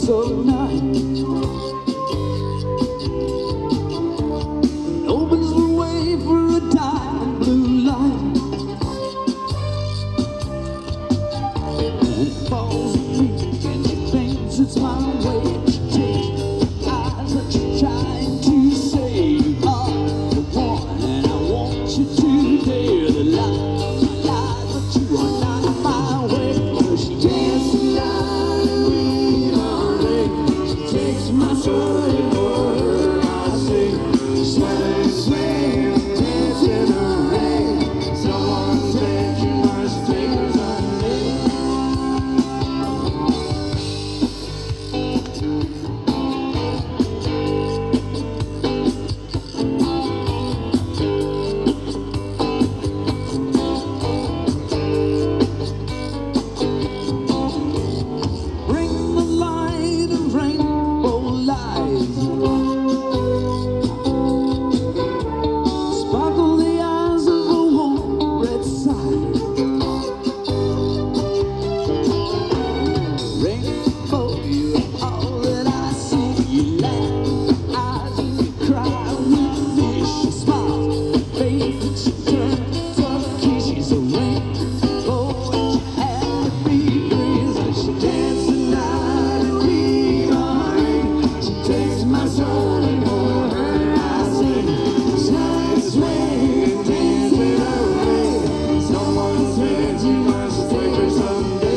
of night. It opens the way for a diamond blue light. And it falls on me and she thinks it's my way. She takes eyes that she's trying to say you are the one and I want you today. The lies, my lies, but you are not my way. She dances the night and we are late. She takes my soul and word I say. Sway, sway, dance in the rain. Someone said you must take her someday. Bring the light of rainbow lights. Sparkle the eyes of a warm red side. Rainbow, you're all that I see. You laugh, eyes and you cry with me. She smiles, faith and she turns up the key. She's a rainbow and she had to be green. So she dances the night and we are in. She takes my soul and for her I sing. Slide, sway, dance with her rain. Someone said you must take her someday.